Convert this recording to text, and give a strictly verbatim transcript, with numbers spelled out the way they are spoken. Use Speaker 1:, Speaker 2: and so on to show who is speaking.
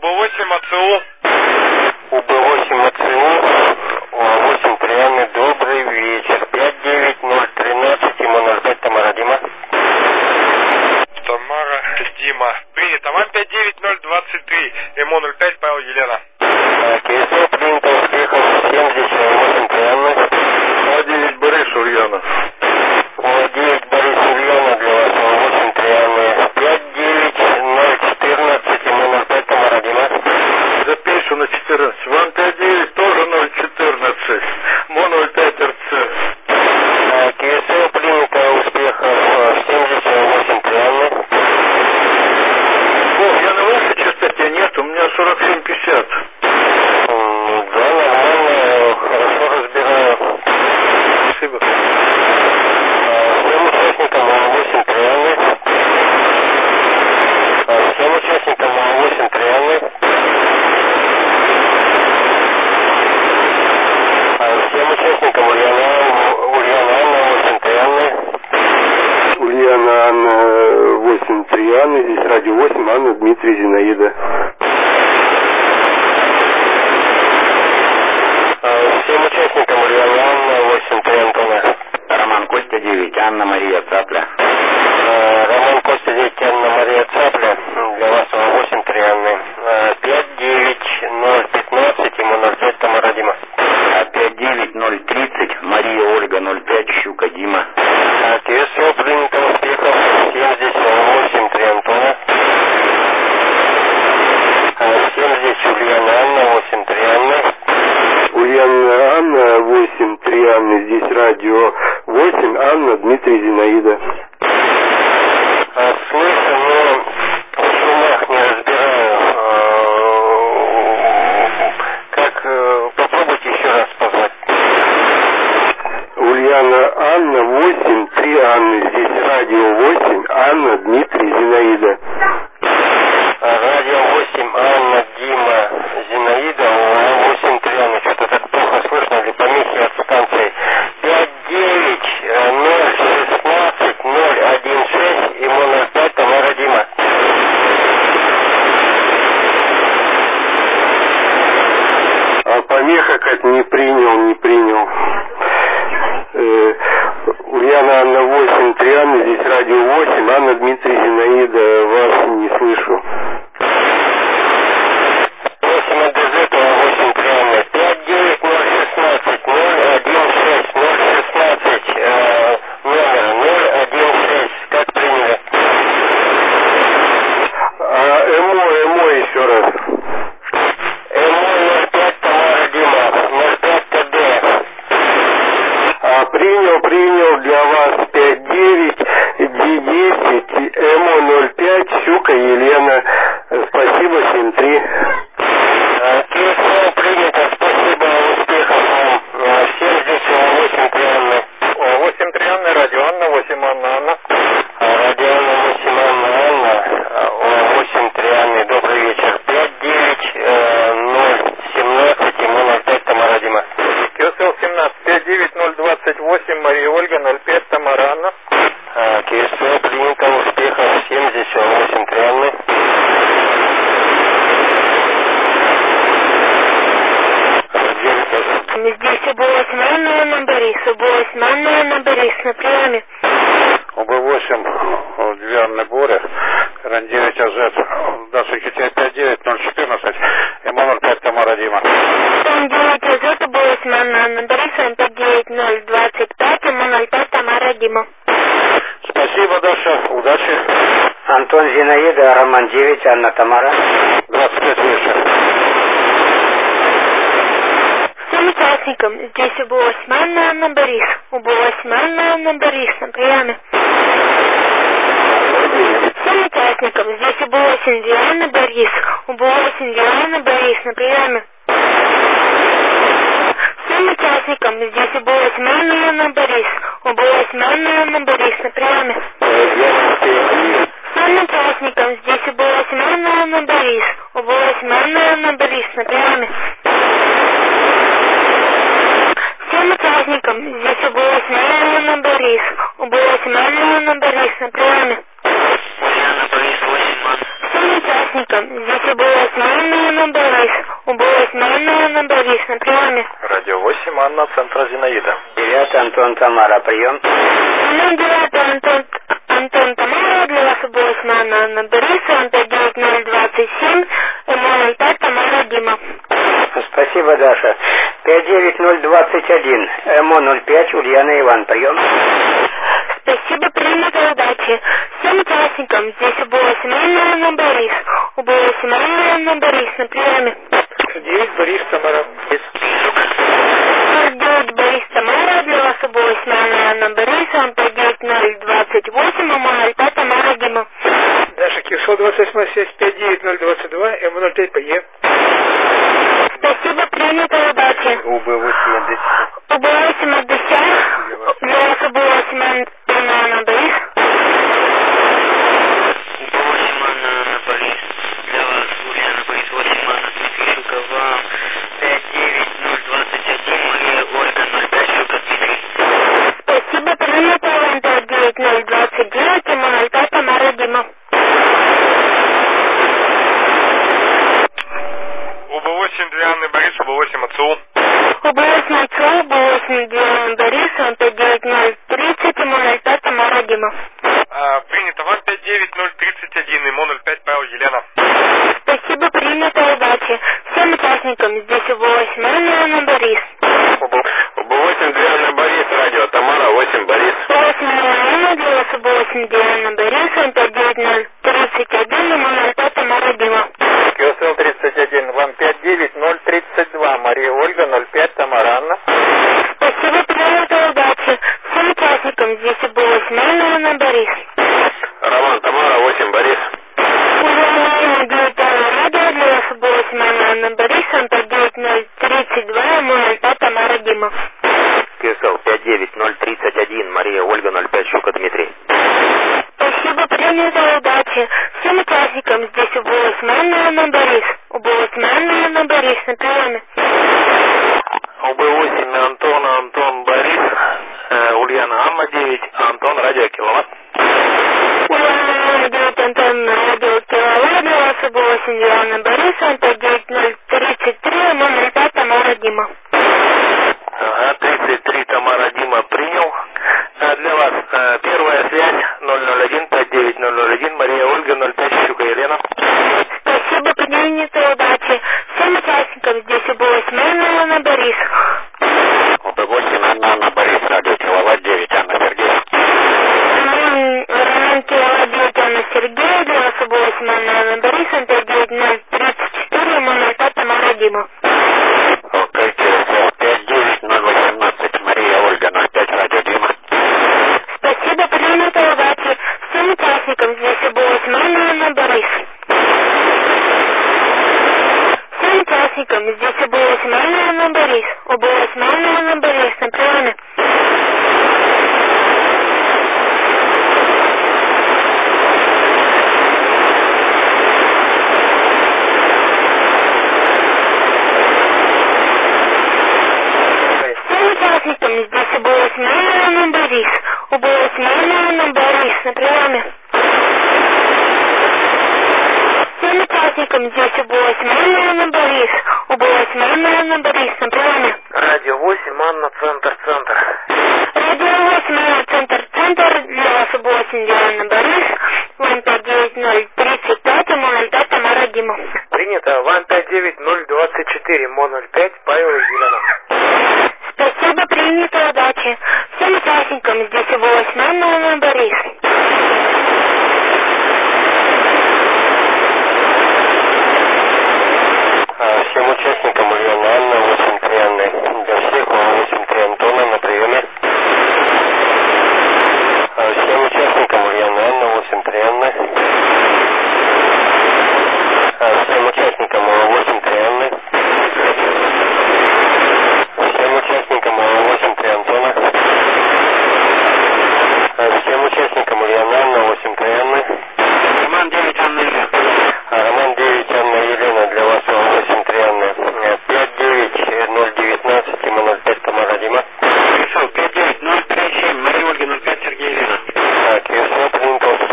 Speaker 1: восемь АЦУ.
Speaker 2: У Б восемь АЦУ, восемь Трианы, добрый вечер. пять девять ноль тринадцать, ему ноль пять, Тамара, Дима.
Speaker 1: Тамара, Дима. Принято. Вам пять девять ноль двадцать три, ему ноль пять, Павел, Елена.
Speaker 2: КСО, принято, успехов, семьдесят восемь Трианы.
Speaker 3: О девять Борис, Ульяна.
Speaker 2: О девять Борис, Ульяна, для вас восемь Трианы. пять девять ноль четырнадцать, ему ноль пять, Тамара, Дима.
Speaker 3: Запишу на четырнадцать. Вам пять девять тоже ноль четырнадцать. Мо ноль пять РЦ.
Speaker 2: КСО, принято, успехов, семьдесят восемь Трианы.
Speaker 3: О, я на вашей частоте нет, у меня сорок семь пятьдесят.
Speaker 2: Да, нормально, хорошо разбираю.
Speaker 3: Спасибо.
Speaker 2: Всем участникам восемь Трианы. Всем участникам восемь Трианы. Всем участникам Ульяна, Ульяна Анна восемь Трианы.
Speaker 4: Ульяна Анна восемь Трианы, здесь радио восемь, Анна, Дмитрий, Зинаида.
Speaker 2: Всем участникам Ульяна Анна восемь три Антона.
Speaker 5: Роман Костя девять, Анна Мария Цапля.
Speaker 2: Роман Костя девять, Анна Мария Цапля. Для вас восемь три Анны. пять девять ноль пятнадцать, ему ноль пять, Тамара, Дима.
Speaker 5: пять девять ноль тридцать, Мария Ольга ноль пять, Щука Дима.
Speaker 2: КСО, принято, успехов, семьдесят восемь три Антона. Всем здесь Ульяна Анна восемь три Анны.
Speaker 4: Ульяна Анна восемь три Анны, здесь радио восемь, Анна, Дмитрий, Зинаида.
Speaker 2: Слышу, но в шумах не разбираю. Как, попробуйте еще раз позвать.
Speaker 4: Ульяна Анна восемь три Анны, здесь радио восемь, Анна, Дмитрий, Зинаида.
Speaker 2: Радио восемь, Анна, Дима, Зинаида, восемь три Анна. Что-то так плохо слышно, или помехи от станции. пять девять ноль шестнадцать ноль один шесть, ему ноль пять, Тамара, Дима.
Speaker 4: А помеха как не принял, не принял. Э, Ульяна Анна восемь три Анны, здесь радио восемь, Анна, Дмитрий, Зинаида, вас не слышу.
Speaker 2: восемь от Дезетова, восемь три Анны. пять девять ноль шестнадцать ноль один шесть ноль шестнадцать, э, номер ноль один шесть. Как приняли?
Speaker 4: А ЭМО, ЭМО еще раз.
Speaker 2: ЭМО ноль пять, Тамара, Дима, ноль пять ТД.
Speaker 4: А, принял, принял для вас пять девять Ди десять, ЭМО ноль пять, Щука Елена. Спасибо, семь три.
Speaker 2: КСО, принято, спасибо, успехов вам. Всем здесь восемь три Анны.
Speaker 3: восемь три Анна, радио Анна, восемь Анна, Анна.
Speaker 2: Радио Анна восемь Анна, Анна, восемь три Анны, добрый вечер. пять девять ноль семнадцать, ему ноль пять, Тамара, Дима.
Speaker 3: КСЛ семнадцать, пять девять ноль двадцать восемь, Мария Ольга ноль пять, Тамара, Анна.
Speaker 2: КСО, принято, успехов, семьдесят восемь три Анны.
Speaker 6: Здесь У Б восемь Анна, Анна Борис, У Б восемь Анна, Анна Борис, на приеме.
Speaker 3: У Б восемь, две Анны Боря, Ран девять АЗ, Даша Китя пять девять ноль четырнадцать, ему ноль пять, Тамара, Дима.
Speaker 6: Ран девять АЗ, У Б восемь Анна, Анна Борис, пять девять ноль двадцать пять, ему ноль пять, Тамара, Дима.
Speaker 3: Спасибо, Даша, удачи.
Speaker 5: Антон Зинаида, Роман девять, Анна Тамара.
Speaker 3: двадцать пять вечера.
Speaker 6: Всем участникам здесь У Б восемь Анна, Анна Борис, У Б восемь Анна, Анна Борис, на приеме. Всем участникам здесь У Б восемь Диана Борис, У Б восемь Диана Борис, на приеме. Всем участникам здесь У Б восемь Анна, Анна Борис, У Б восемь Анна, Анна Борис, на приеме. Всем участникам здесь У Б восемь Анна, Анна Борис, У Б восемь Анна, Анна Борис, на приеме. Всем участникам здесь У Б восемь Анна, Анна Борис, У Б восемь Анна, Анна Борис, на приеме. Всем участникам здесь УБО-восемь Анна Борис, УБО-восемь Анна Борис, на приеме.
Speaker 1: Радио восемь, Анна, центр Зинаида.
Speaker 2: девять, Антон, Тамара, прием.
Speaker 6: Ну, девять, Антон, Антон, Тамара, для вас УБО-восемь Анна Борис, он пять девять ноль двадцать семь, ноль пять, Тамара, Дима.
Speaker 2: Спасибо, Даша. пять девять ноль двадцать один, ЭМО ноль пять, Ульяна, Иван, прием.
Speaker 6: Спасибо, принято, удачи. Всем участникам, здесь УБО-восемь Анна Борис, УБО-восемь Анна Борис, на приеме.
Speaker 1: девять, Борис, Тамара.
Speaker 6: девять, Борис, Тамара, для вас УБО-восемь Анна Борис, он пять девять ноль двадцать восемь, ноль пять, Тамара, Дима.
Speaker 1: Даша, Кирсо, двадцать восемь, связь пять девять ноль двадцать два, эм ноль пять, ПЕ.
Speaker 6: Спасибо, принято, удачи.
Speaker 2: УБ-восемь, Одесса.
Speaker 6: УБО-восемь Одесса, для вас УБО-восемь Анна Борис.
Speaker 7: УБО-восемь Анна Борис, для вас Ульяна Борис, восемь Анна, Дмитрий Щукова, пять девять ноль двадцать один, Мария Ольга, ноль пять, Щука, Дмитрий.
Speaker 6: Спасибо, принято, вам пять девять ноль двадцать девять, ноль пять, Тамара, Дима.
Speaker 1: УБО-восемь, две Анны Борис, УБО-восемь АЦУ.
Speaker 6: УБО-восемь АЦУ, УБО-восемь две Анны Борис, он пять девять ноль тридцать, ноль пять, Тамара, Дима.
Speaker 1: А, принято, вам пять девять ноль тридцать один, эм ноль пять, Павел, Елена.
Speaker 6: Спасибо, принято, удачи. Всем участникам, здесь УБО-восемь Анна Борис.
Speaker 2: УБ-восемь, две Анна Борис, радио, Тамара, восемь, Борис.
Speaker 6: УБО-восемь Анна для вас УБО-восемь две Анна Борис, он пять девять ноль тридцать один, ноль пять, Тамара, Дима.
Speaker 2: КСЛ тридцать один, вам пять девять ноль тридцать два, Мария Ольга, ноль пять, Тамара, Анна.
Speaker 6: Спасибо, принято, удачи. Всем участникам, здесь УБО-восемь Анна Борис.
Speaker 2: Роман, Тамара, восемь, Борис.
Speaker 6: Ульяна, девять радио, для вас УБО-восемь Анна Борис, он пять девять ноль тридцать два, ноль пять, Тамара, Дима.
Speaker 2: КСЛ пять девять ноль тридцать один, Мария Ольга, ноль пять, Щука, Дмитрий.
Speaker 6: Спасибо, принято, удачи. Всем участникам, здесь УБО-восемь Анна Борис, УБО-восемь Анна Борис, на приеме.
Speaker 2: УБ-восемь, Антон, Антон, Борис, э, Ульяна, Амма, девять, Антон, радио, киловатт.
Speaker 6: Ульяна, девять, Антон, радио, киловатт, для вас УБО-восемь Анна Борис, он пять девять ноль тридцать три, ноль пять, Тамара, Дима.
Speaker 2: Ага, тридцать три, Тамара, Дима, принял. А для вас э, первая связь ноль ноль один пять девять ноль ноль один, Мария Ольга, ноль пять, Щука, Елена.
Speaker 6: Спасибо, принято, удачи. Всем участникам, здесь УБО-восемь Анна Борис.
Speaker 2: УБ-восемь, Анна, Борис, радио, киловатт, девять, Анна, Сергей.
Speaker 6: Роман, Роман, киловатт, девять, Анна, Сергей, для вас УБО-восемь Анна Борис, он пять девять ноль тридцать четыре, ноль пять, Тамара, Дима.
Speaker 2: Окей, пять девять ноль восемнадцать, Мария Ольга, ноль пять, радио, Дима.
Speaker 6: Спасибо, принято, удачи. Всем участникам, здесь УБО-восемь Анна Борис. Всем участникам, здесь УБО-восемь Анна Борис, УБО-восемь Анна Борис, на приеме. Всем участникам, здесь УБО-восемь Анна Борис, УБО-восемь Анна Борис, на приеме. Всем участникам, здесь УБО-восемь Анна Борис, УБО-восемь Анна Борис, на приеме.
Speaker 2: Радио восемь, Анна, центр, центр.
Speaker 6: Радио восемь Анна, центр, центр, для вас УБО-восемь Анна Борис, вам пять девять ноль тридцать пять, ноль пять, Тамара, Дима.
Speaker 2: Принято, вам пять девять ноль двадцать четыре, ноль пять, Павел, Елена.
Speaker 6: Спасибо, принято, удачи. Всем участникам, здесь УБО-восемь Анна Борис.